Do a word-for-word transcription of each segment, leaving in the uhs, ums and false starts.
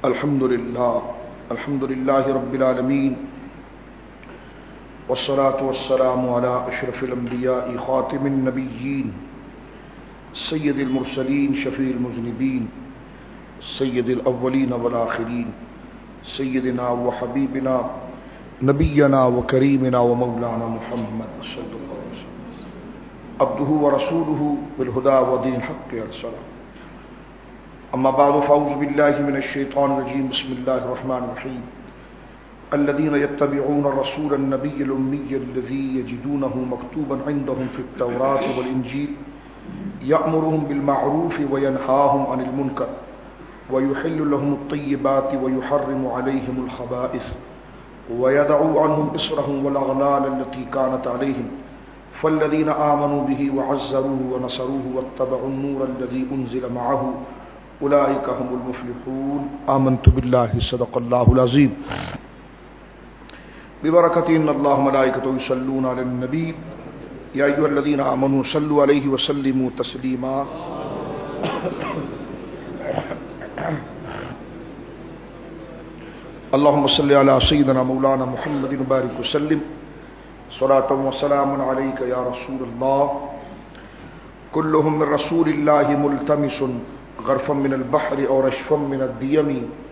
الحمد للہ الحمد للہ رب العالمین والصلاة والسلام على اشرف الانبیاء خاتم النبیین سید المرسلین شفیع المذنبین سید الاولین والآخرین سیدنا و حبیبنا نبینا و کریمنا و مولانا محمد صلی اللہ علیہ وسلم عبدہ و رسولہ بالہدى و دین الحق ارسلہ. اما بعد فاعوذ باللہ من الشیطان الرجیم بسم اللہ الرحمن الرحیم. الذين يتبعون الرسول النبي الأمي الذي يجدونه مكتوبا عندهم في التوراة والإنجيل يأمرهم بالمعروف وينهاهم عن المنكر ويحل لهم الطيبات ويحرم عليهم الخبائث ويدع عنهم إصرهم والأغلال التي كانت عليهم فالذين آمنوا به وعزروه ونصروه واتبعوا النور الذي أنزل معه أولئك هم المفلحون. آمنت بالله صدق الله العظيم. ببرکۃ ان اللہ ملائکۃ یصلون علی النبی یا ایھا الذین آمنوا صلوا علیہ وسلموا تسلیما. اللهم صل علی سیدنا مولانا محمد وبارک وسلم صلاۃ وسلام علیک یا رسول اللہ. کلهم من رسول اللہ ملتمس غرفا من البحر اور رشفا من الدیم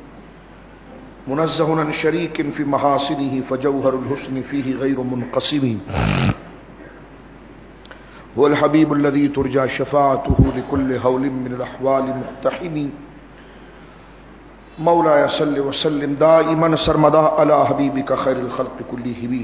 منزہ عن شریک فی محاسنہ فجوہر الحسن فیہ غیر منقسم. هو الحبیب الذی ترجى شفاعته لكل ہول من الاحوال مقتحم. مولاي صل وسلم دائما سرمدا علی حبیبک خیر الخلق کلہم.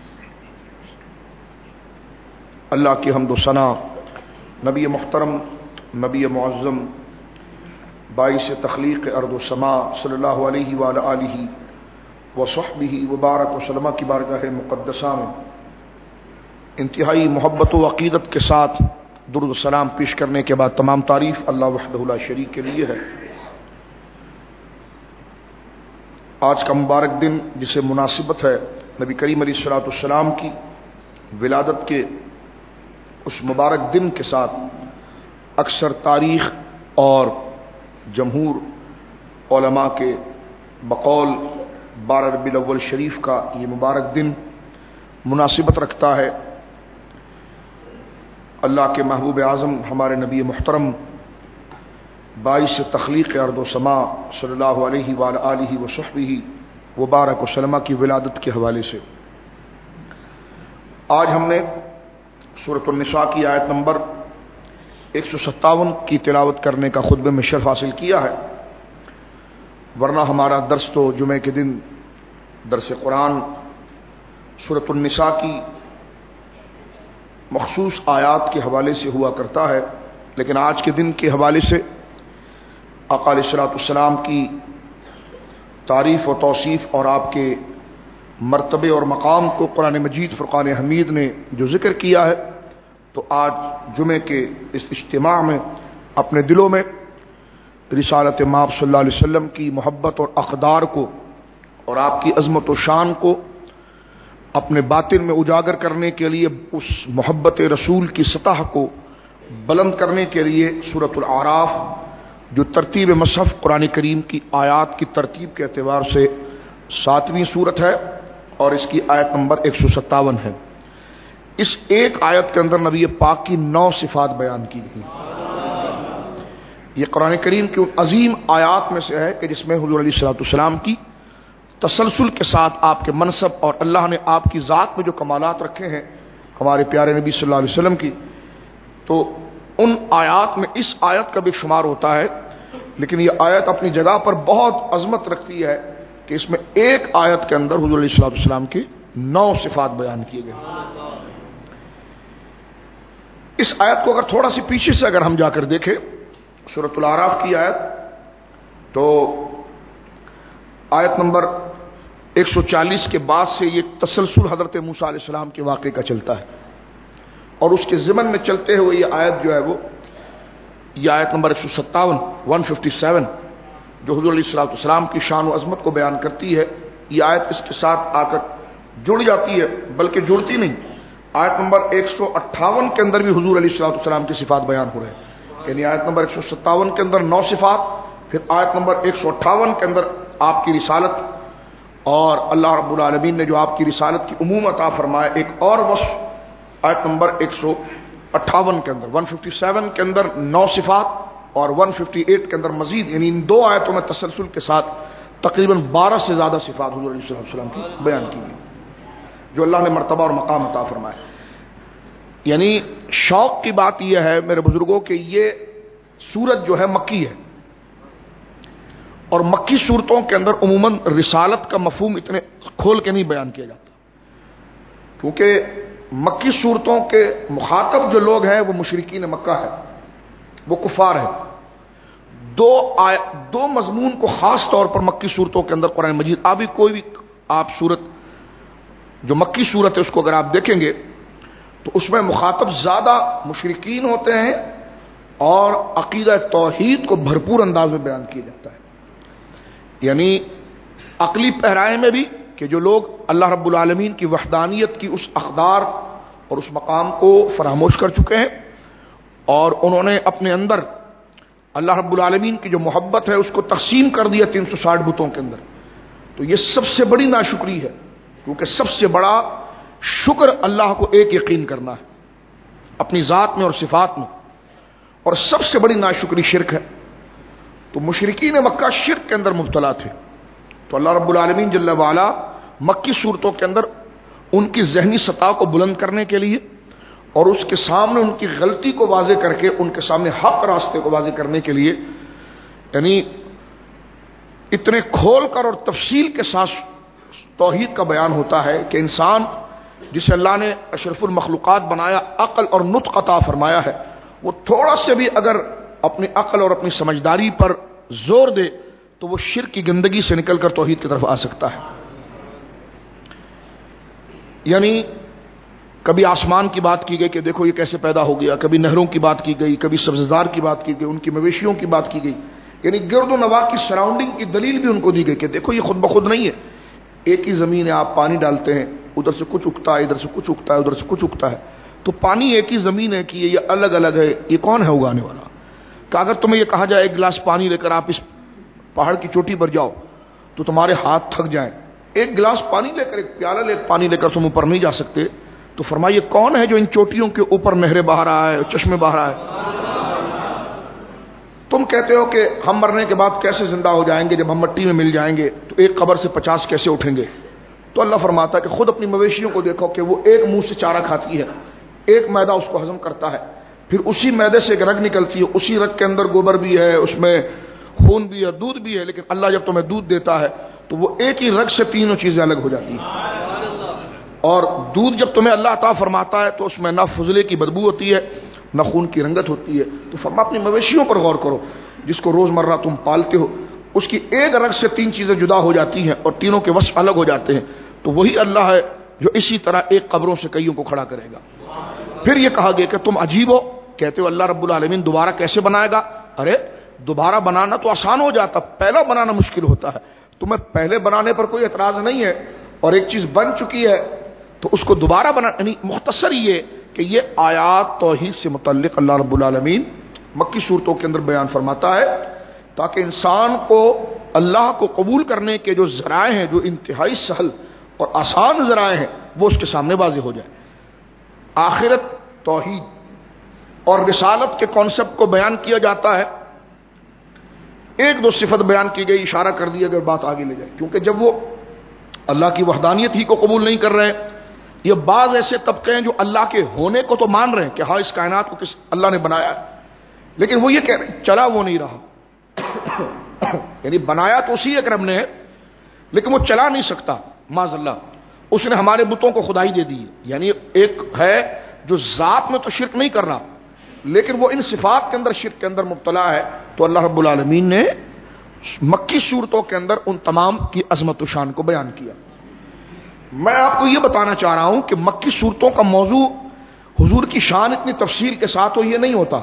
اللہ کی حمد و ثنا نبی محترم نبی معظم باعث تخلیق ارض و سما صلی اللہ علیہ وآلہ آلہ وصحبہ وبارک وسلم کی بارگاہ مقدسہ میں انتہائی محبت و عقیدت کے ساتھ درود و سلام پیش کرنے کے بعد تمام تعریف اللہ وحدہ لا شریک کے لیے ہے. آج کا مبارک دن جسے مناسبت ہے نبی کریم علیہ الصلوۃ والسلام کی ولادت کے اس مبارک دن کے ساتھ اکثر تاریخ اور جمہور علماء کے بقول بارہ ربیع الاول شریف کا یہ مبارک دن مناسبت رکھتا ہے. اللہ کے محبوب اعظم ہمارے نبی محترم باعث تخلیق ارض و سما صلی اللہ علیہ وآلہ آلہ وصحبہ وبارک وسلم کی ولادت کے حوالے سے آج ہم نے سورۃ النساء کی آیت نمبر ایک سو ستاون کی تلاوت کرنے کا خطبے میں شرف حاصل کیا ہے. ورنہ ہمارا درس تو جمعے کے دن درس قرآن سورۃ النساء کی مخصوص آیات کے حوالے سے ہوا کرتا ہے، لیکن آج کے دن کے حوالے سے آقا علیہ الصلوۃ والسلام کی تعریف و توصیف اور آپ کے مرتبے اور مقام کو قرآن مجید فرقان حمید نے جو ذکر کیا ہے، تو آج جمعے کے اس اجتماع میں اپنے دلوں میں رسالت مآب صلی اللہ علیہ وسلم کی محبت اور اقدار کو اور آپ کی عظمت و شان کو اپنے باطن میں اجاگر کرنے کے لیے، اس محبت رسول کی سطح کو بلند کرنے کے لیے سورۃ الاعراف جو ترتیب مصحف قرآن کریم کی آیات کی ترتیب کے اعتبار سے ساتویں سورت ہے اور اس کی آیت نمبر ایک سو ستاون ہے. اس ایک آیت کے اندر نبی پاک کی نو صفات بیان کی گئی. یہ قرآن کریم کی عظیم آیات میں سے ہے کہ جس میں حضور علیہ الصلوۃ والسلام کی تسلسل کے ساتھ آپ کے منصب اور اللہ نے آپ کی ذات میں جو کمالات رکھے ہیں ہمارے پیارے نبی صلی اللہ علیہ وسلم کی، تو ان آیات میں اس آیت کا بھی شمار ہوتا ہے. لیکن یہ آیت اپنی جگہ پر بہت عظمت رکھتی ہے کہ اس میں ایک آیت کے اندر حضور علیہ الصلوۃ والسلام کی نو صفات بیان کیے گئے. اس آیت کو اگر تھوڑا سی پیچھے سے اگر ہم جا کر دیکھیں سورۃ الاعراف کی آیت، تو آیت نمبر ایک سو چالیس کے بعد سے یہ تسلسل حضرت موسیٰ علیہ السلام کے واقعے کا چلتا ہے، اور اس کے ضمن میں چلتے ہوئے یہ آیت جو ہے وہ یہ آیت نمبر ایک سو ستاون ون ففٹی سیون جو حضور علیہ الصلوۃ والسلام کی شان و عظمت کو بیان کرتی ہے، یہ آیت اس کے ساتھ آ کر جڑ جاتی ہے، بلکہ جڑتی نہیں. آیت نمبر ایک سو اٹھاون کے اندر بھی حضور علیہ الصلوۃ والسلام کی صفات بیان ہو رہے ہیں، یعنی آیت نمبر ایک سو ستاون کے اندر نو صفات، پھر آیت نمبر ایک سو اٹھاون کے اندر آپ کی رسالت اور اللہ رب العالمین نے جو آپ کی رسالت کی عموم عطا فرمایا، ایک اور وصف آیت نمبر ایک سو اٹھاون کے اندر، ایک سو سپن کے اندر نو صفات اور ایک سو اٹھاون کے اندر مزید، یعنی ان دو آیتوں میں تسلسل کے ساتھ تقریباً بارہ سے زیادہ صفات حضور علیہ الصلوۃ والسلام کی بیان کی گئی جو اللہ نے مرتبہ اور مقام عطا فرمایا۔ یعنی شوق کی بات یہ ہے میرے بزرگوں کہ یہ سورت جو ہے مکی ہے، اور مکی صورتوں کے اندر عموماً رسالت کا مفہوم اتنے کھول کے نہیں بیان کیا جاتا، کیونکہ مکی صورتوں کے مخاطب جو لوگ ہیں وہ مشرکین مکہ ہے، وہ کفار ہے۔ دو آئے دو مضمون کو خاص طور پر مکی صورتوں کے اندر قرآن مجید، ابھی کوئی بھی آپ صورت جو مکی صورت ہے اس کو اگر آپ دیکھیں گے تو اس میں مخاطب زیادہ مشرکین ہوتے ہیں اور عقیدہ توحید کو بھرپور انداز میں بیان کیا جاتا ہے، یعنی عقلی پہرائے میں بھی کہ جو لوگ اللہ رب العالمین کی وحدانیت کی اس اقدار اور اس مقام کو فراموش کر چکے ہیں اور انہوں نے اپنے اندر اللہ رب العالمین کی جو محبت ہے اس کو تقسیم کر دیا تین سو ساٹھ بتوں کے اندر، تو یہ سب سے بڑی ناشکری ہے، کیونکہ سب سے بڑا شکر اللہ کو ایک یقین کرنا ہے اپنی ذات میں اور صفات میں، اور سب سے بڑی ناشکری شرک ہے۔ تو مشرکین مکہ شرک کے اندر مبتلا تھے، تو اللہ رب العالمین جل وعلا مکی صورتوں کے اندر ان کی ذہنی سطح کو بلند کرنے کے لیے اور اس کے سامنے ان کی غلطی کو واضح کر کے ان کے سامنے حق راستے کو واضح کرنے کے لیے، یعنی اتنے کھول کر اور تفصیل کے ساتھ توحید کا بیان ہوتا ہے کہ انسان جسے اللہ نے اشرف المخلوقات بنایا، عقل اور نطق عطا فرمایا ہے، وہ تھوڑا سے بھی اگر اپنی عقل اور اپنی سمجھداری پر زور دے تو وہ شرک کی گندگی سے نکل کر توحید کی طرف آ سکتا ہے۔ یعنی کبھی آسمان کی بات کی گئی کہ دیکھو یہ کیسے پیدا ہو گیا، کبھی نہروں کی بات کی گئی، کبھی سبززار کی بات کی گئی، ان کی مویشیوں کی بات کی گئی، یعنی گرد و نواح کی سراؤنڈنگ کی دلیل بھی ان کو دی گئی کہ دیکھو یہ خود بخود نہیں ہے، ایک ہی زمین ہے، آپ پانی ڈالتے ہیں ادھر سے کچھ اگتا ہے، ادھر سے کچھ اگتا ہے، ادھر سے کچھ اگتا ہے، تو پانی ایک ہی زمین ہے کہ یہ الگ الگ ہے، یہ کون ہے اگانے والا؟ کہ اگر تمہیں یہ کہا جائے ایک گلاس پانی لے کر آپ اس پہاڑ کی چوٹی پر جاؤ تو تمہارے ہاتھ تھک جائیں، ایک گلاس پانی لے کر، ایک پیالہ لے پانی لے کر تم اوپر نہیں جا سکتے، تو فرمائیے کون ہے جو ان چوٹیوں کے اوپر نہریں بہا رہا ہے، چشمے بہا رہا ہے؟ تم کہتے ہو کہ ہم مرنے کے بعد کیسے زندہ ہو جائیں گے، جب ہم مٹی میں مل جائیں گے تو ایک قبر سے پچاس کیسے اٹھیں گے؟ تو اللہ فرماتا ہے کہ خود اپنی مویشیوں کو دیکھو کہ وہ ایک منہ سے چارہ کھاتی ہے، ایک میدہ اس کو ہضم کرتا ہے، پھر اسی میدے سے ایک رگ نکلتی ہے، اسی رگ کے اندر گوبر بھی ہے، اس میں خون بھی ہے، دودھ بھی ہے، لیکن اللہ جب تمہیں دودھ دیتا ہے تو وہ ایک ہی رگ سے تینوں چیزیں الگ ہو جاتی ہیں، اور دودھ جب تمہیں اللہ عطا فرماتا ہے تو اس میں نہ فضلے کی بدبو ہوتی ہے نہ خون کی رنگت ہوتی ہے۔ تو فرما اپنی مویشیوں پر غور کرو جس کو روزمرہ تم پالتے ہو، اس کی ایک رگ سے تین چیزیں جدا ہو جاتی ہیں اور تینوں کے وصف الگ ہو جاتے ہیں، تو وہی اللہ ہے جو اسی طرح ایک قبروں سے کئیوں کو کھڑا کرے گا۔ پھر یہ کہا گیا کہ تم عجیب ہو، کہتے ہو اللہ رب العالمین دوبارہ کیسے بنائے گا؟ ارے دوبارہ بنانا تو آسان ہو جاتا، پہلا بنانا مشکل ہوتا ہے، تمہیں پہلے بنانے پر کوئی اعتراض نہیں ہے، اور ایک چیز بن چکی ہے تو اس کو دوبارہ بنا، یعنی مختصر یہ کہ یہ آیات توحید سے متعلق اللہ رب العالمین مکی صورتوں کے اندر بیان فرماتا ہے تاکہ انسان کو اللہ کو قبول کرنے کے جو ذرائع ہیں، جو انتہائی سہل اور آسان ذرائع ہیں، وہ اس کے سامنے واضح ہو جائے۔ آخرت، توحید اور رسالت کے کانسیپٹ کو بیان کیا جاتا ہے، ایک دو صفت بیان کی گئی، اشارہ کر دیا اگر بات آگے لے جائے، کیونکہ جب وہ اللہ کی وحدانیت ہی کو قبول نہیں کر رہے، یہ بعض ایسے طبقے ہیں جو اللہ کے ہونے کو تو مان رہے ہیں کہ ہاں اس کائنات کو کس اللہ نے بنایا ہے، لیکن وہ یہ کہہ رہے ہیں چلا وہ نہیں رہا یعنی بنایا تو اسی ایک رب نے ہے لیکن وہ چلا نہیں سکتا، معاذ اللہ، اس نے ہمارے بتوں کو خدائی دے دی ہے۔ یعنی ایک ہے جو ذات میں تو شرک نہیں کر رہا لیکن وہ ان صفات کے اندر شرک کے اندر مبتلا ہے، تو اللہ رب العالمین نے مکی صورتوں کے اندر ان تمام کی عظمت و شان کو بیان کیا۔ میں آپ کو یہ بتانا چاہ رہا ہوں کہ مکی صورتوں کا موضوع حضور کی شان اتنی تفصیل کے ساتھ ہو یہ نہیں ہوتا۔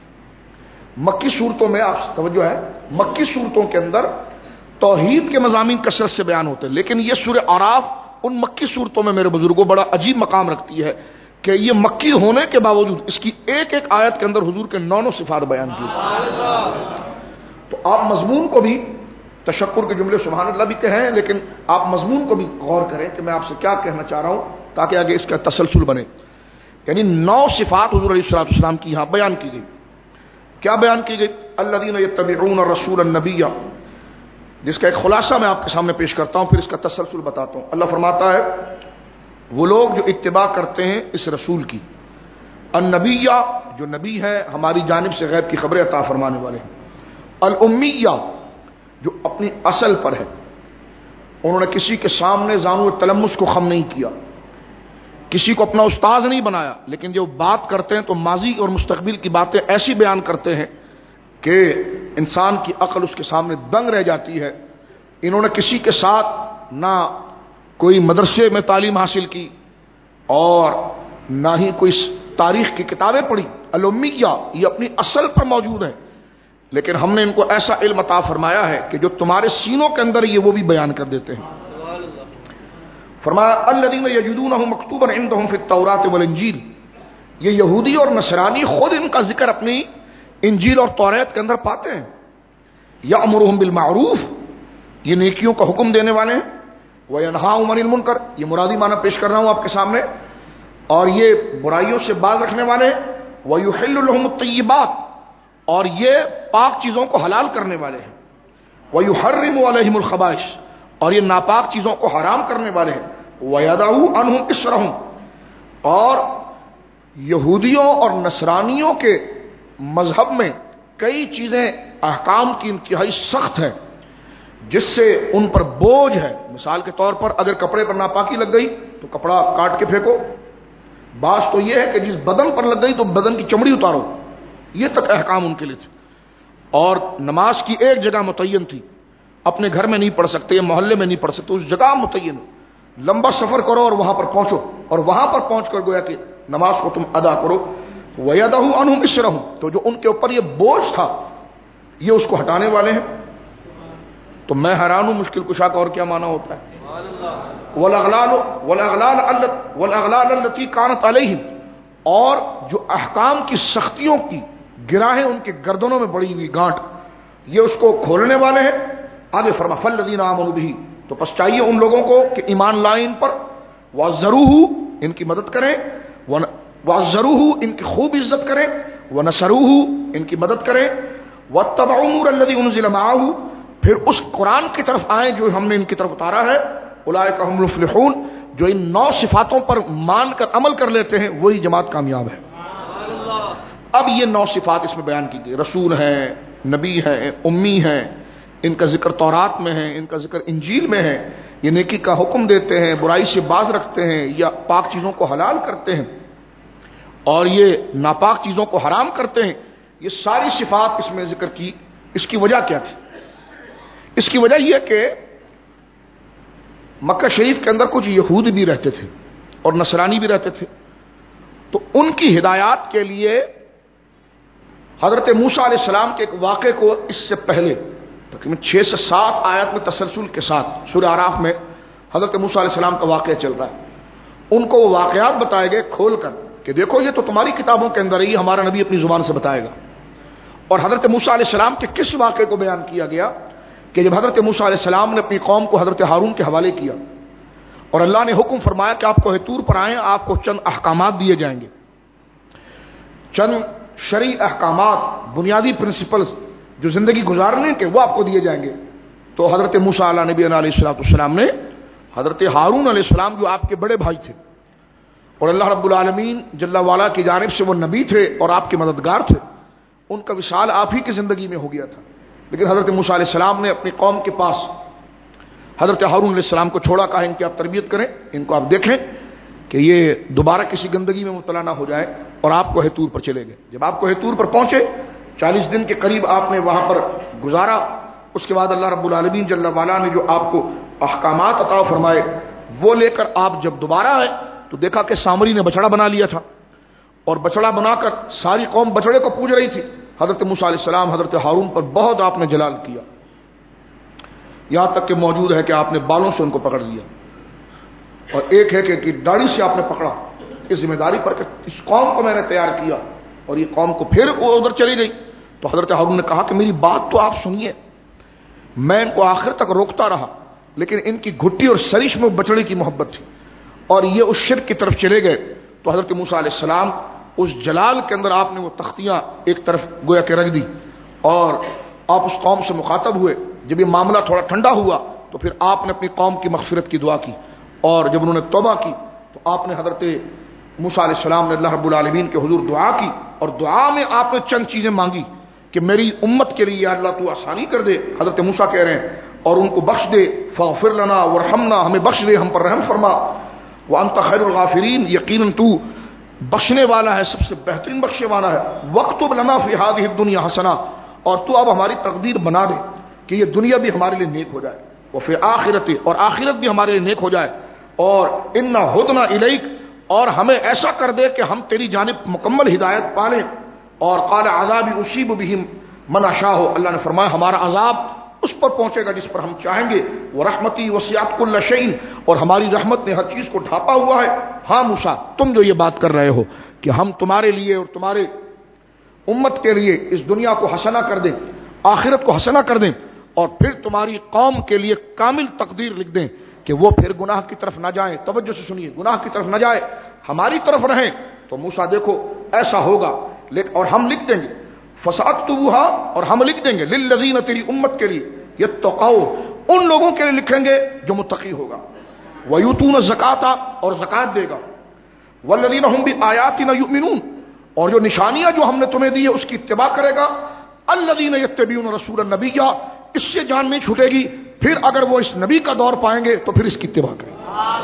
مکی صورتوں میں آپ توجہ ہے، مکی صورتوں کے اندر توحید کے مضامین کثرت سے بیان ہوتے ہیں، لیکن یہ سورہ اعراف ان مکی صورتوں میں میرے بزرگوں بڑا عجیب مقام رکھتی ہے کہ یہ مکی ہونے کے باوجود اس کی ایک ایک آیت کے اندر حضور کے نو نو صفات بیان کی، تو آپ مضمون کو بھی تشکر کے جملے سبحان اللہ بھی کہیں، لیکن آپ مضمون کو بھی غور کریں کہ میں آپ سے کیا کہنا چاہ رہا ہوں تاکہ آگے اس کا تسلسل بنے. یعنی نو صفات حضور علیہ الصلوۃ والسلام کی یہاں بیان کی گئی. کیا بیان کی گئی؟ الذین یتبعون الرسول النبی، جس کا ایک خلاصہ میں آپ کے سامنے پیش کرتا ہوں، پھر اس کا تسلسل بتاتا ہوں. اللہ فرماتا ہے وہ لوگ جو اتباع کرتے ہیں اس رسول کی، النبیہ جو نبی ہے ہماری جانب سے غیب کی خبریں عطا فرمانے والے ہیں، الامیہ جو اپنی اصل پر ہے، انہوں نے کسی کے سامنے زانو تلمس کو خم نہیں کیا، کسی کو اپنا استاذ نہیں بنایا، لیکن جو بات کرتے ہیں تو ماضی اور مستقبل کی باتیں ایسی بیان کرتے ہیں کہ انسان کی عقل اس کے سامنے دنگ رہ جاتی ہے. انہوں نے کسی کے ساتھ نہ کوئی مدرسے میں تعلیم حاصل کی اور نہ ہی کوئی تاریخ کی کتابیں پڑھی. الامیہ یہ اپنی اصل پر موجود ہے، لیکن ہم نے ان کو ایسا علم عطا فرمایا ہے کہ جو تمہارے سینوں کے اندر یہ وہ بھی بیان کر دیتے ہیں. فرمایا الذین یجدونہ مکتوبا عندہم فی التوراۃ والانجیل، یہ یہودی اور نصرانی خود ان کا ذکر اپنی انجیل اور توریت کے اندر پاتے ہیں. یأمرہم بالمعروف، یہ نیکیوں کا حکم دینے والے ہیں، وینہاہم عن المنکر، یہ مرادی معنی پیش کر رہا ہوں آپ کے سامنے، اور یہ برائیوں سے باز رکھنے والے ہیں. ویحل لہم الطیبات، اور یہ پاک چیزوں کو حلال کرنے والے ہیں. ویحرم علیہم الخبائث، اور یہ ناپاک چیزوں کو حرام کرنے والے ہیں. ویدع عنہم اسرہم، اور یہودیوں اور نصرانیوں کے مذہب میں کئی چیزیں احکام کی انتہائی سخت ہیں جس سے ان پر بوجھ ہے. مثال کے طور پر اگر کپڑے پر ناپاکی لگ گئی تو کپڑا کاٹ کے پھینکو. بعض تو یہ ہے کہ جس بدن پر لگ گئی تو بدن کی چمڑی اتارو. یہ تک احکام ان کے لیے تھے. اور نماز کی ایک جگہ متعین تھی، اپنے گھر میں نہیں پڑھ سکتے، محلے میں نہیں پڑھ سکتے، اس جگہ متعین. لمبا سفر کرو اور وہاں پر پہنچو، اور وہاں پر پہنچ کر گویا کہ نماز کو تم ادا کرو. وَيَدَهُ عَنْهُمْ إِسْرَهُمْ، تو جو ان کے اوپر یہ بوجھ تھا یہ اس کو ہٹانے والے ہیں. تو میں حیران ہوں مشکل کشا کا اور کیا معنی ہوتا ہے. وَالْأَغْلَالُ وَالْأَغْلَالَ وَالْأَغْلَالَ الَّتِي كَانَتْ عَلَيْهِمْ، اور جو احکام کی سختیوں کی گراہیں ان کے گردنوں میں بڑی ہوئی گانٹ، یہ اس کو کھولنے والے ہیں. آگے فرما فَالَّذِينَ آمَنُوا بِهِ، تو پس چاہیے ان لوگوں کو کہ ایمان لائیں ان پر. وَعَزَّرُوهُ، ان کی مدد کریں. وَعَزَّرُوهُ، ان کی خوب عزت کریں. وَنَصَرُوهُ، ان کی مدد کریں. وَاتَّبَعُوا النُّورَ الَّذِي أُنزِلَ مَعَهُ، پھر اس قرآن کی طرف آئیں جو ہم نے ان کی طرف اتارا ہے. اولئک هم المفلحون، جو ان نو صفاتوں پر مان کر عمل کر لیتے ہیں وہی جماعت کامیاب ہے. اب یہ نو صفات اس میں بیان کی گئی. رسول ہیں، نبی ہیں، امی ہیں، ان کا ذکر تورات میں ہے، ان کا ذکر انجیل میں ہے. یہ نیکی کا حکم دیتے ہیں، برائی سے باز رکھتے ہیں، یا پاک چیزوں کو حلال کرتے ہیں، اور یہ ناپاک چیزوں کو حرام کرتے ہیں. یہ ساری صفات اس میں ذکر کی. اس کی وجہ کیا تھی؟ اس کی وجہ یہ کہ مکہ شریف کے اندر کچھ یہود بھی رہتے تھے اور نصرانی بھی رہتے تھے. تو ان کی ہدایات کے لیے حضرت موسیٰ علیہ السلام کے ایک واقعے کو اس سے پہلے تقریباً چھ سے سات آیت میں تسلسل کے ساتھ سورہ اعراف میں حضرت موسیٰ علیہ السلام کا واقعہ چل رہا ہے. ان کو وہ واقعات بتائے گئے کھول کر کہ دیکھو یہ تو تمہاری کتابوں کے اندر ہی ہمارا نبی اپنی زبان سے بتائے گا. اور حضرت موسیٰ علیہ السلام کے کس واقعے کو بیان کیا گیا کہ جب حضرت موسیٰ علیہ السلام نے اپنی قوم کو حضرت ہارون کے حوالے کیا اور اللہ نے حکم فرمایا کہ آپ کوہ طور پر آئیں، آپ کو چند احکامات دیے جائیں گے، چند شرعی احکامات، بنیادی پرنسپلز جو زندگی گزارنے کے وہ آپ کو دیے جائیں گے. تو حضرت موسیٰ علیہ نبی علیہ الصلوۃ والسلام نے حضرت ہارون علیہ السلام جو آپ کے بڑے بھائی تھے اور اللہ رب العالمین جل وعلا کی جانب سے وہ نبی تھے اور آپ کے مددگار تھے، ان کا وصال آپ ہی کی زندگی میں ہو گیا تھا. لیکن حضرت موسیٰ علیہ السلام نے اپنی قوم کے پاس حضرت ہارون علیہ السلام کو چھوڑا، کہا ان کی آپ تربیت کریں، ان کو آپ دیکھیں کہ یہ دوبارہ کسی گندگی میں مبتلا نہ ہو جائے، اور آپ کوہ طور پر چلے گئے. جب آپ کوہ طور پر پہنچے، چالیس دن کے قریب آپ نے وہاں پر گزارا. اس کے بعد اللہ رب العالمین جل وعلا نے جو آپ کو احکامات عطا فرمائے وہ لے کر آپ جب دوبارہ آئے تو دیکھا کہ سامری نے بچڑا بنا لیا تھا، اور بچڑا بنا کر ساری قوم بچڑے کو پوج رہی تھی. حضرت موسیٰ علیہ السلام حضرت ہارون پر بہت آپ نے جلال کیا، یہاں تک کہ موجود ہے کہ آپ نے بالوں سے ان کو پکڑ لیا، اور ایک ہے کہ داڑھی سے آپ نے پکڑا اس ذمہ داری پر کہ اس قوم کو میں نے تیار کیا، اور یہ قوم کو پھر وہ ادھر چلی گئی. تو حضرت ہارون نے کہا کہ میری بات تو آپ سنیے، میں ان کو آخر تک روکتا رہا، لیکن ان کی گھٹی اور سرش میں بچڑے کی محبت تھی اور یہ اس شرک کی طرف چلے گئے. تو حضرت موسیٰ علیہ السلام اس جلال کے اندر آپ نے وہ تختیاں ایک طرف گویا کہ رکھ دی اور آپ اس قوم سے مخاطب ہوئے. جب یہ معاملہ تھوڑا ٹھنڈا ہوا تو پھر آپ نے اپنی قوم کی مغفرت کی دعا کی، اور جب انہوں نے توبہ کی تو آپ نے حضرت موسیٰ علیہ السلام نے اللہ رب العالمین کے حضور دعا کی، اور دعا میں آپ نے چند چیزیں مانگی کہ میری امت کے لیے یا اللہ تو آسانی کر دے. حضرت موسیٰ کہہ رہے ہیں اور ان کو بخش دے، فاغفر لنا ورحمنا، ہمیں بخش دے، ہم پر رحم فرما، وانت خیر الغافرین، یقیناً تو بخشنے والا ہے، سب سے بہترین بخشنے والا ہے. واکتب لنا فی ہذہ الدنیا حسنہ، اور تو اب ہماری تقدیر بنا دے کہ یہ دنیا بھی ہمارے لیے نیک ہو جائے، وفی آخرت، اور آخرت بھی ہمارے لیے نیک ہو جائے، اور انا ہدنا الیک، اور ہمیں ایسا کر دے کہ ہم تیری جانب مکمل ہدایت پالیں. اور قال عذابی اصیب بہم من اشاء، اللہ نے فرمایا ہمارا عذاب اس پر پہنچے گا جس پر ہم چاہیں گے. ورحمتی وسعت کل شیء، اور ہماری رحمت نے ہر چیز کو ڈھانپا ہوا ہے. ہاں موسیٰ، تم جو یہ بات کر رہے ہو کہ ہم تمہارے لیے اور تمہارے امت کے لیے اس دنیا کو حسنہ کر دیں، آخرت کو حسنہ کر دیں، اور پھر تمہاری قوم کے لیے کامل تقدیر لکھ دیں کہ وہ پھر گناہ کی طرف نہ جائیں. توجہ سے سنیے، گناہ کی طرف نہ جائے، ہماری طرف رہیں. تو موسیٰ دیکھو ایسا ہوگا، اور ہم لکھ دیں گے، فساکتبوہا، اور ہم لکھ دیں گے، للذین، تیری امت کے لیے، یتقون، ان لوگوں کے لیے لکھیں گے جو متقی ہوگا، ویؤتون الزکاۃ، اور زکات دے گا، والذین هم بآیاتنا یؤمنون، اور جو نشانیاں جو ہم نے تمہیں دی ہے اس کی اتباع کرے گا. الذین یتبعون رسول النبی، اس سے جان نہیں چھوٹے گی، پھر اگر وہ اس نبی کا دور پائیں گے تو پھر اس کی اتباع کریں.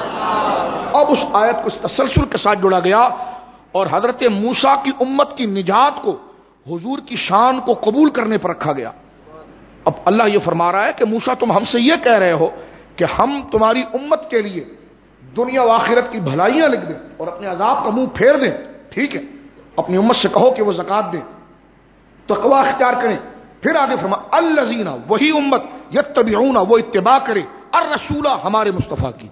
اب اس آیت کو اس تسلسل کے ساتھ جوڑا گیا، اور حضرت موسیٰ کی امت کی نجات کو، حضور کی شان کو قبول کرنے پر رکھا گیا. اب اللہ یہ فرما رہا ہے کہ موسیٰ تم ہم سے یہ کہہ رہے ہو کہ ہم تمہاری امت کے لیے دنیا و آخرت کی بھلائیاں لکھ دیں اور اپنے عذاب کا منہ پھیر دیں. ٹھیک ہے، اپنی امت سے کہو کہ وہ زکات دیں، تقوی اختیار کریں. پھر آگے فرما الذین، وہی امت، یتبعون، وہ اتباع کرے، الرسول، ہمارے مصطفیٰ کی.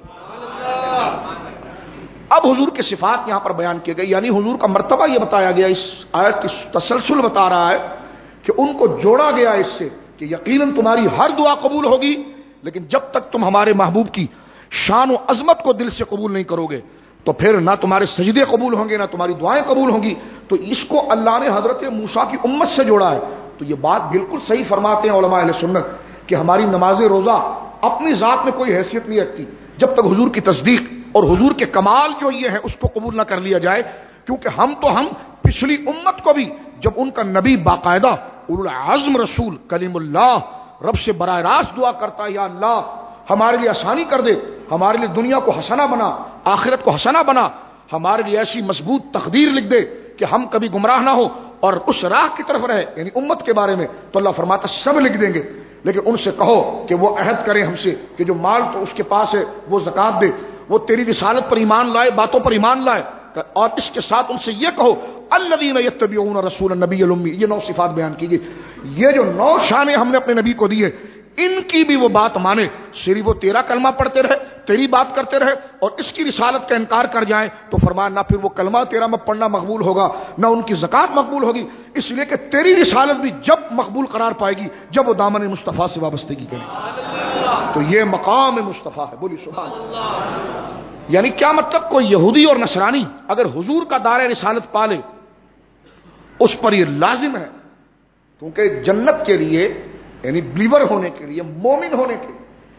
اب حضور کے صفات یہاں پر بیان کیے گئے، یعنی حضور کا مرتبہ یہ بتایا گیا، اس آیت کی تسلسل بتا رہا ہے کہ ان کو جوڑا گیا اس سے کہ یقیناً تمہاری ہر دعا قبول ہوگی، لیکن جب تک تم ہمارے محبوب کی شان و عظمت کو دل سے قبول نہیں کرو گے تو پھر نہ تمہارے سجدے قبول ہوں گے، نہ تمہاری دعائیں قبول ہوں گی. تو اس کو اللہ نے حضرت موسیٰ کی امت سے جوڑا ہے. تو یہ بات بالکل صحیح فرماتے ہیں علماء اہل سنت کہ ہماری نماز روزہ اپنی ذات میں کوئی حیثیت نہیں رکھتی جب تک حضور کی تصدیق اور حضور کے کمال جو یہ ہے اس کو قبول نہ کر لیا جائے. کیونکہ ہم تو ہم پچھلی امت کو بھی جب ان کا نبی باقاعدہ اولو العزم رسول کلیم اللہ رب سے براہ راست دعا کرتا ہے، یا اللہ ہمارے لیے آسانی کر دے، ہمارے لیے دنیا کو حسنہ بنا، آخرت کو حسنہ بنا، ہمارے لیے ایسی مضبوط تقدیر لکھ دے کہ ہم کبھی گمراہ نہ ہو اور اس راہ کی طرف رہے، یعنی امت کے بارے میں، تو اللہ فرماتا سب لکھ دیں گے. لیکن ان سے کہو کہ وہ عہد کریں ہم سے کہ جو مال تو اس کے پاس ہے وہ زکات دے، وہ تیری رسالت پر ایمان لائے، باتوں پر ایمان لائے، اور اس کے ساتھ ان سے یہ کہو الذین یتبعون رسول النبی الامی. یہ نو صفات بیان کی گئی، یہ جو نو شانیں ہم نے اپنے نبی کو دی ہے ان کی بھی وہ بات مانے. صرف وہ تیرا کلمہ پڑھتے رہے، تیری بات کرتے رہے اور اس کی رسالت کا انکار کر جائیں تو فرمایا نہ پھر وہ کلمہ تیرا میں پڑھنا مقبول ہوگا، نہ ان کی زکات مقبول ہوگی. اس لیے کہ تیری رسالت بھی جب مقبول قرار پائے گی جب وہ دامن مصطفیٰ سے وابستگی کرے. تو یہ مقام مصطفیٰ ہے. بولی سبحان اللہ. یعنی کیا مطلب؟ کوئی یہودی اور نصرانی اگر حضور کا دائرہ رسالت پالے اس پر یہ لازم ہے، کیونکہ جنت کے لیے یعنی بلیور ہونے کے لیے، مومن ہونے کے لیے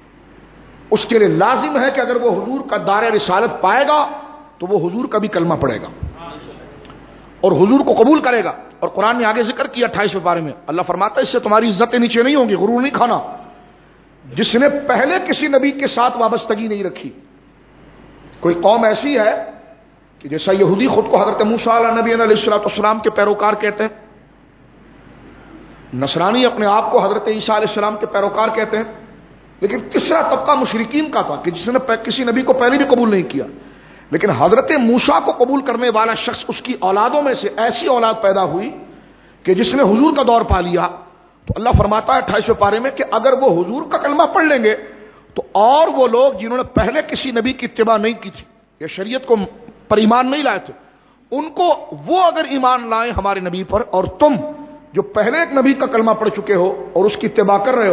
اس کے لیے لازم ہے کہ اگر وہ حضور کا دائرہ رسالت پائے گا تو وہ حضور کا بھی کلمہ پڑھے گا اور حضور کو قبول کرے گا. اور قرآن نے آگے ذکر کیا اٹھائیسویں پارے میں، اللہ فرماتا ہے اس سے تمہاری عزتیں نیچے نہیں ہوں گی، غرور نہیں کھانا. جس نے پہلے کسی نبی کے ساتھ وابستگی نہیں رکھی. کوئی قوم ایسی ہے کہ جیسا یہودی خود کو حضرت موسیٰ علیہ نبی علیہ الصلوۃ والسلام کے پیروکار کہتے ہیں، نصرانی اپنے آپ کو حضرت عیسیٰ علیہ السلام کے پیروکار کہتے ہیں، لیکن تیسرا طبقہ مشرکین کا تھا کہ جس نے کسی نبی کو پہلے بھی قبول نہیں کیا. لیکن حضرت موسیٰ کو قبول کرنے والا شخص، اس کی اولادوں میں سے ایسی اولاد پیدا ہوئی کہ جس نے حضور کا دور پا لیا. تو اللہ فرماتا ہے اٹھائیسویں پارے میں کہ اگر وہ حضور کا کلمہ پڑھ لیں گے تو اور وہ لوگ جنہوں نے پہلے کسی نبی کی اتباع نہیں کی تھی یا شریعت کو پر ایمان نہیں لائے تھے، ان کو وہ اگر ایمان لائیں ہمارے نبی پر، اور تم جو پہلے ایک نبی کا کلمہ پڑھ چکے ہو اور اس کی اتباع کر رہے ہو،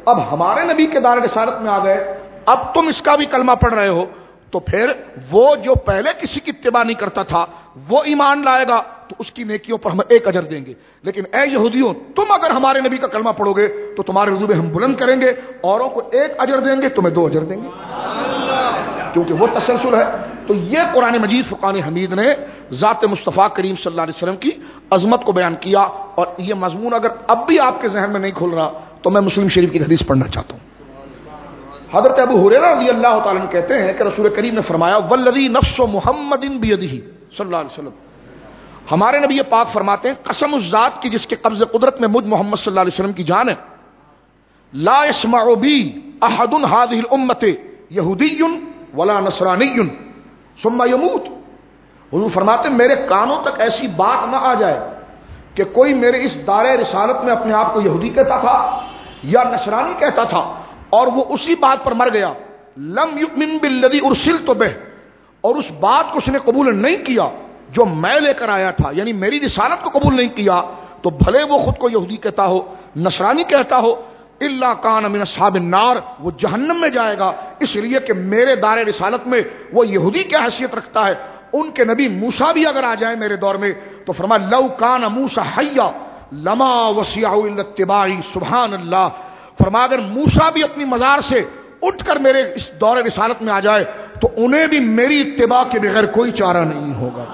اب ہمارے نبی کے دائرے رسالت میں آ گئے، اب تم اس کا بھی کلمہ پڑھ رہے ہو، تو پھر وہ جو پہلے کسی کی اتباع نہیں کرتا تھا وہ ایمان لائے گا تو اس کی نیکیوں پر ہم ایک اجر دیں گے، لیکن اے یہودیوں تم اگر ہمارے نبی کا کلمہ پڑھو گے تو تمہارے رتبے ہم بلند کریں گے، اوروں کو ایک اجر دیں گے، تمہیں دو اجر دیں گے، کیونکہ وہ تسلسل ہے۔ تو یہ قرآن مجید فرقان حمید نے ذات مصطفیٰ کریم صلی اللہ علیہ وسلم کی عظمت کو بیان کیا، اور یہ مضمون اگر اب بھی آپ کے ذہن میں نہیں کھل رہا تو میں مسلم شریف کی حدیث پڑھنا چاہتا ہوں۔ حضرت ابو ہریرہ رضی اللہ تعالیٰ عنہ کہتے ہیں کہ رسول کریم نے فرمایا والذی نفس محمد بیدہ صلی اللہ علیہ وسلم، ہمارے نبی پاک فرماتے ہیں قسم اس ذات کی جس کے قبض قدرت میں مجھ محمد صلی اللہ علیہ وسلم کی جان ہے، لا يسمع بی احد هذه الامه یہودی ولا نصرانی ثم يموت، حضور فرماتے ہیں میرے کانوں تک ایسی بات نہ آ جائے کہ کوئی میرے اس دائرہ رسالت میں اپنے آپ کو یہودی کہتا تھا یا نصرانی کہتا تھا اور وہ اسی بات پر مر گیا، لم یؤمن بالذی ارسلت بہ، اور اس بات کو اس نے قبول نہیں کیا جو میں لے کر آیا تھا، یعنی میری رسالت کو قبول نہیں کیا، تو بھلے وہ خود کو یہودی کہتا ہو نصرانی کہتا ہو، الا کان من اصحاب النار، وہ جہنم میں جائے گا، اس لیے کہ میرے دار رسالت میں وہ یہودی کی حیثیت رکھتا ہے۔ ان کے نبی موسیٰ بھی اگر آ جائے میرے دور میں تو فرمایا لو کان موسیٰ حیا لما وسعہ الا اتباعی، سبحان اللہ، فرمایا اگر موسیٰ بھی اپنی مزار سے اٹھ کر میرے اس دور رسالت میں آ جائے تو انہیں بھی میری اتباع کے بغیر کوئی چارہ نہیں ہوگا۔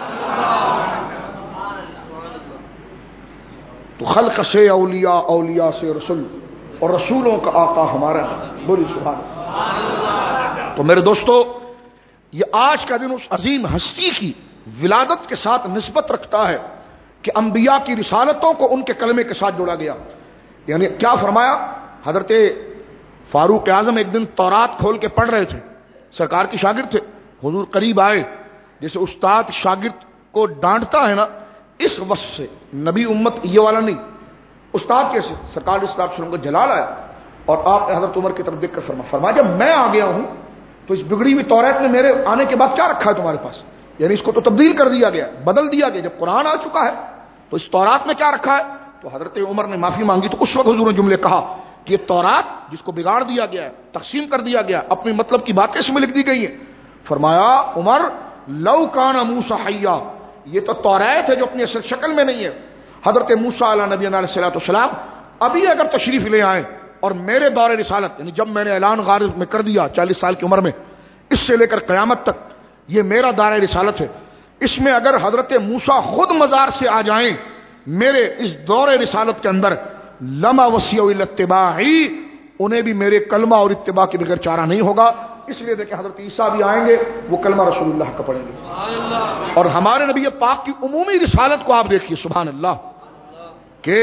تو خلق سے اولیاء، اولیاء سے رسول، اور رسولوں کا آقا ہمارا ہے، بولی سبحان اللہ۔ تو میرے دوستو، یہ آج کا دن اس عظیم ہستی کی ولادت کے ساتھ نسبت رکھتا ہے کہ انبیاء کی رسالتوں کو ان کے کلمے کے ساتھ جوڑا گیا۔ یعنی کیا فرمایا، حضرت فاروق اعظم ایک دن تورات کھول کے پڑھ رہے تھے، سرکار کی شاگرد تھے، حضور قریب آئے، جیسے استاد شاگرد کو ڈانٹتا ہے نا، اس وصف سے نبی امت یہ والا نہیں، استاد کیسے، سرکار صلی اللہ علیہ وسلم کو جلال آیا اور آپ نے حضرت عمر کی طرف دیکھ کر فرمایا فرمایا جب میں آ گیا ہوں تو اس بگڑی ہوئی توریت میں میرے آنے کے بعد کیا رکھا ہے تمہارے پاس، یعنی اس کو تو تبدیل کر دیا گیا، بدل دیا گیا، جب قرآن آ چکا ہے تو اس تورات میں کیا رکھا ہے؟ تو حضرت عمر نے معافی مانگی، تو اس وقت حضور نے جملے کہا کہ یہ تورات جس کو بگاڑ دیا گیا ہے، تقسیم کر دیا گیا، اپنی مطلب کی باتیں اس میں لکھ دی گئی ہیں، فرمایا عمر لو کان موسیٰ حیا، یہ تو توریت ہے جو اپنی اصل شکل میں نہیں ہے، حضرت موسیٰ علیہ نبی علیہ الصلوۃ والسلام ابھی اگر تشریف لے آئیں اور میرے دور رسالت، یعنی جب میں نے اعلان غار میں کر دیا چالیس سال کی عمر میں، اس سے لے کر قیامت تک یہ میرا دائرہ رسالت ہے، اس میں اگر حضرت موسیٰ خود مزار سے آ جائیں میرے اس دور رسالت کے اندر، لما وسیع الا اتباعی، انہیں بھی میرے کلمہ اور اتباع کے بغیر چارہ نہیں ہوگا۔ اس لیے دیکھیں حضرت عیسیٰ بھی آئیں گے، وہ کلمہ رسول اللہ کا پڑھیں گے، اور ہمارے نبی پاک کی عمومی رسالت کو آپ دیکھیے، سبحان اللہ، کہ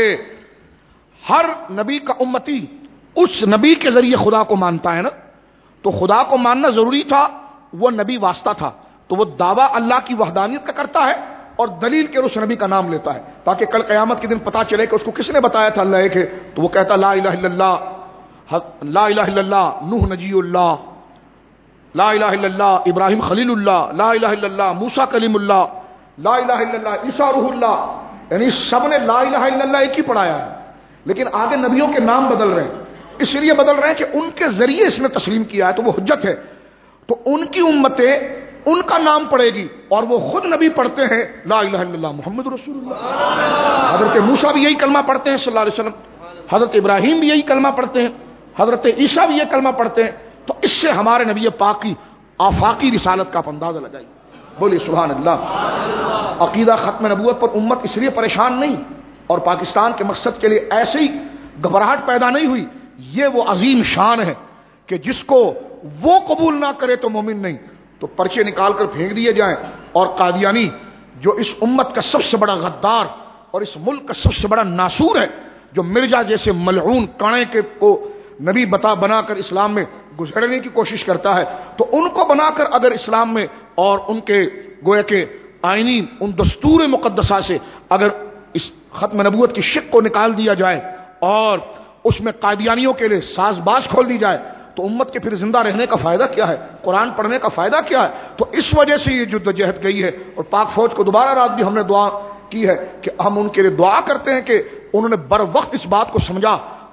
ہر نبی کا امتی اس نبی کے ذریعے خدا کو مانتا ہے نا، تو خدا کو ماننا ضروری تھا، وہ نبی واسطہ تھا، تو وہ دعویٰ اللہ کی وحدانیت کا کرتا ہے اور دلیل کے اس نبی کا نام لیتا ہے، تاکہ کل قیامت کے دن پتا چلے کہ اس کو کس نے بتایا تھا اللہ ایک ہے، تو وہ کہتا لا الہ الا اللہ، لا الہ الا اللہ نوح نجی اللہ، لا الہ الا اللہ ابراہیم خلیل اللہ، لا الہ الا اللہ موسیٰ کلیم اللہ، لا الہ الا اللہ عیسیٰ روح اللہ، یعنی سب نے لا الہ الا اللہ ایک ہی پڑھایا ہے، لیکن آگے نبیوں کے نام بدل رہے ہیں، اس لیے بدل رہے ہیں کہ ان کے ذریعے اس نے تسلیم کیا ہے تو وہ حجت ہے، تو ان کی امتیں ان کا نام پڑھے گی اور وہ خود نبی پڑھتے ہیں لا الہ الا اللہ محمد رسول اللہ، حضرت موسیٰ بھی یہی کلمہ پڑھتے ہیں صلی اللہ علیہ وسلم، حضرت ابراہیم بھی یہی کلمہ پڑھتے ہیں، حضرت عیسیٰ بھی یہ کلمہ پڑھتے ہیں، تو اس سے ہمارے نبی پاک کی آفاقی رسالت کا آپ اندازہ لگائی، بولیے سبحان اللہ۔ عقیدہ ختم نبوت پر امت اس لیے پریشان نہیں اور پاکستان کے مقصد کے لیے ایسے ہی گھبراہٹ پیدا نہیں ہوئی، یہ وہ عظیم شان ہے کہ جس کو وہ قبول نہ کرے تو مومن نہیں، تو پرچے نکال کر پھینک دیے جائیں، اور قادیانی جو اس امت کا سب سے بڑا غدار اور اس ملک کا سب سے بڑا ناسور ہے، جو مرزا جیسے ملعون کانے کے کو نبی بتا بنا کر اسلام میں گزرنے کی کوشش کرتا ہے، تو ان کو بنا کر اگر اسلام میں اور ان کے گویا کے آئینی ان دستور مقدسہ سے اگر اس ختم نبوت کی شک کو نکال دیا جائے اور اس میں قادیانیوں کے لیے ساز باز کھول دی جائے تو امت کے پھر زندہ رہنے کا فائدہ کیا ہے، قرآن پڑھنے کا فائدہ کیا ہے؟ تو اس وجہ سے یہ جدوجہد گئی ہے، اور پاک فوج کو دوبارہ رات بھی ہم نے دعا کی ہے کہ ہم ان کے لیے دعا کرتے ہیں کہ انہوں نے بر وقت اس بات کو سمجھا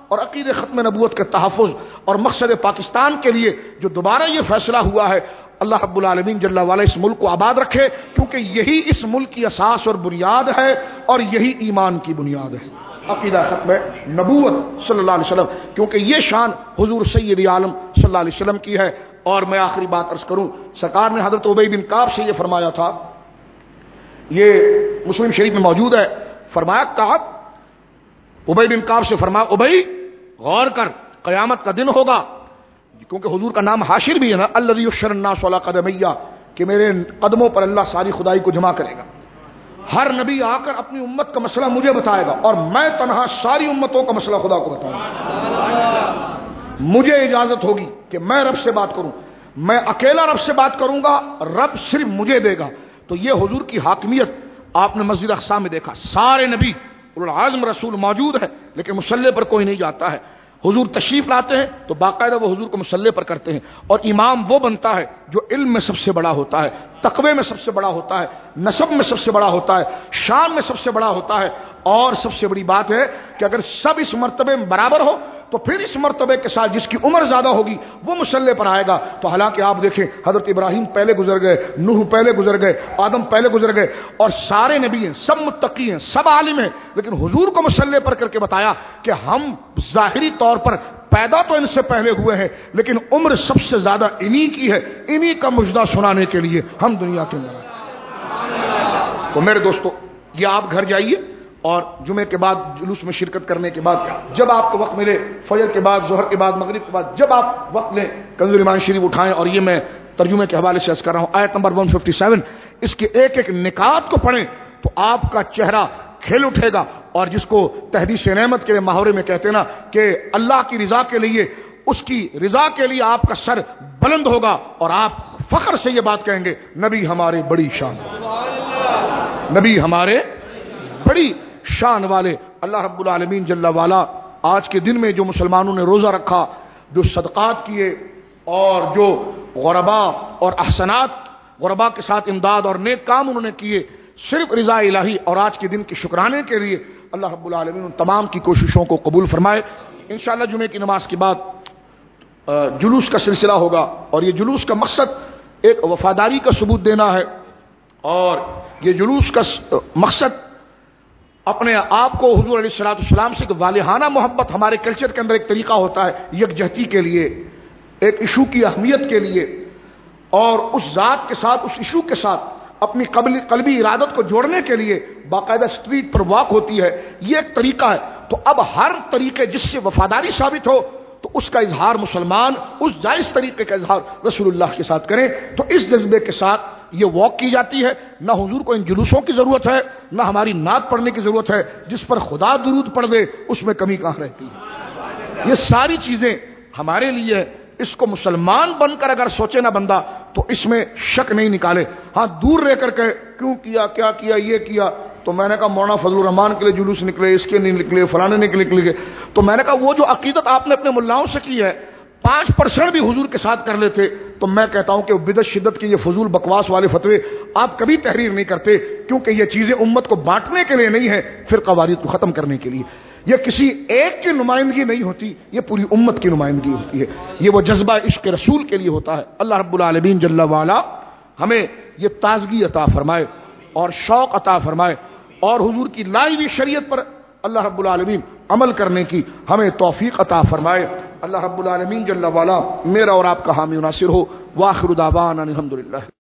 اور عقیدے ختم نبوت کے تحفظ اور مقصد پاکستان کے لیے جو دوبارہ یہ فیصلہ ہوا ہے، اللہ رب العالمین جل وعلا اس ملک کو آباد رکھے، کیونکہ یہی اس ملک کی اساس اور بنیاد ہے اور یہی ایمان کی بنیاد ہے، عقیدہ ختم نبوت صلی اللہ علیہ وسلم، کیونکہ یہ شان حضور سید عالم صلی اللہ علیہ وسلم کی ہے۔ اور میں آخری بات عرض کروں، سرکار نے حضرت ابی بن کعب سے یہ فرمایا تھا، یہ مسلم شریف میں موجود ہے، فرمایا کعب، ابی بن کعب سے فرمایا ابی غور کر، قیامت کا دن ہوگا، کیونکہ حضور کا نام حاشر بھی ہے نا، الذی یحشر الناس علی قدمیہ، کہ میرے قدموں پر اللہ ساری خدائی کو جمع کرے گا۔ ہر نبی آ کر اپنی امت کا مسئلہ مجھے بتائے گا اور میں تنہا ساری امتوں کا مسئلہ خدا کو بتاؤں گا۔ مجھے اجازت ہوگی کہ میں رب سے بات کروں، میں اکیلا رب سے بات کروں گا، رب صرف مجھے دے گا۔ تو یہ حضور کی حاکمیت آپ نے مسجد اقصی میں دیکھا، سارے نبی العظم رسول موجود ہے لیکن مصلی پر کوئی نہیں جاتا ہے۔ حضور تشریف لاتے ہیں تو باقاعدہ وہ حضور کو مصلی پر کرتے ہیں، اور امام وہ بنتا ہے جو علم میں سب سے بڑا ہوتا ہے، تقوی میں سب سے بڑا ہوتا ہے، نسب میں سب سے بڑا ہوتا ہے، شان میں سب سے بڑا ہوتا ہے، اور سب سے بڑی بات ہے کہ اگر سب اس مرتبے میں برابر ہو تو پھر اس مرتبے کے ساتھ جس کی عمر زیادہ ہوگی وہ مصلی پر آئے گا۔ تو حالانکہ آپ دیکھیں حضرت ابراہیم پہلے گزر گئے، نوح پہلے گزر گئے، آدم پہلے گزر گئے، اور سارے نبی ہیں، سب متقی ہیں، سب عالم ہیں، لیکن حضور کو مصلی پر کر کے بتایا کہ ہم ظاہری طور پر پیدا تو ان سے پہلے ہوئے ہیں لیکن عمر سب سے زیادہ انہی کی ہے، انہی کا مجدہ سنانے کے لیے ہم دنیا کے اندر آئے۔ تو میرے دوستو، یہ آپ گھر جائیے اور جمعے کے بعد جلوس میں شرکت کرنے کے بعد جب آپ کو وقت ملے، فجر کے بعد، ظہر کے بعد، مغرب کے بعد، جب آپ وقت لیں کنز ایمان شریف اٹھائیں، اور یہ میں ترجمے کے حوالے سے عرض کر رہا ہوں، آیت نمبر ایک سو سپن، اس کے ایک ایک نکات کو پڑھیں تو آپ کا چہرہ کھل اٹھے گا، اور جس کو تحدیث نعمت کے محاورے میں کہتے ہیں نا کہ اللہ کی رضا کے لیے، اس کی رضا کے لیے آپ کا سر بلند ہوگا اور آپ فخر سے یہ بات کہیں گے، نبی ہمارے بڑی شان، نبی ہمارے بڑی شان والے۔ اللہ رب العالمین جل والا آج کے دن میں جو مسلمانوں نے روزہ رکھا، جو صدقات کیے، اور جو غربا اور احسانات، غربا کے ساتھ امداد اور نیک کام انہوں نے کیے، صرف رضا الہی اور آج کے دن کے شکرانے کے لیے، اللہ رب العالمین ان تمام کی کوششوں کو قبول فرمائے۔ انشاءاللہ جمعے کی نماز کے بعد جلوس کا سلسلہ ہوگا، اور یہ جلوس کا مقصد ایک وفاداری کا ثبوت دینا ہے، اور یہ جلوس کا مقصد اپنے آپ کو حضور علیہ الصلوۃ والسلام سے والہانہ محبت، ہمارے کلچر کے اندر ایک طریقہ ہوتا ہے یکجہتی کے لیے، ایک ایشو کی اہمیت کے لیے، اور اس ذات کے ساتھ، اس ایشو کے ساتھ اپنی قلبی قلبی ارادت کو جوڑنے کے لیے باقاعدہ اسٹریٹ پر واک ہوتی ہے، یہ ایک طریقہ ہے۔ تو اب ہر طریقے جس سے وفاداری ثابت ہو تو اس کا اظہار مسلمان اس جائز طریقے کا اظہار رسول اللہ کے ساتھ کریں، تو اس جذبے کے ساتھ یہ واک کی جاتی ہے۔ نہ حضور کو ان جلوسوں کی ضرورت ہے، نہ ہماری نعت پڑھنے کی ضرورت ہے، جس پر خدا درود پڑھ دے اس میں کمی کہاں رہتی ہے۔ یہ ساری چیزیں ہمارے لیے، اس کو مسلمان بن کر اگر سوچے نا بندہ تو اس میں شک نہیں نکالے۔ ہاں دور رہ کر کہ کیوں کیا، کیا کیا، یہ کیا، تو میں نے کہا مولانا فضل الرحمان کے لیے جلوس نکلے، اس کے نہیں نکلے، فلانے نے نکلے، تو میں نے کہا وہ جو عقیدت آپ نے اپنے ملاؤں سے کی ہے پانچ پرسنٹ بھی حضور کے ساتھ کر لیتے تو میں کہتا ہوں کہ بدعت شدت کے یہ فضول بکواس والے فتوے آپ کبھی تحریر نہیں کرتے، کیونکہ یہ چیزیں امت کو بانٹنے کے لیے نہیں ہے، پھر قواعد کو ختم کرنے کے لیے۔ یہ کسی ایک کی نمائندگی نہیں ہوتی، یہ پوری امت کی نمائندگی ہوتی ہے، یہ وہ جذبہ عشق رسول کے لیے ہوتا ہے۔ اللہ رب العالمین جل وعلا ہمیں یہ تازگی عطا فرمائے اور شوق عطا فرمائے، اور حضور کی لائی ہوئی شریعت پر اللہ رب العالمین عمل کرنے کی ہمیں توفیق عطا فرمائے۔ اللہ رب العالمین جل وعلا میرا اور آپ کا حامی و ناصر ہو۔ وآخر دعوانا الحمدللہ۔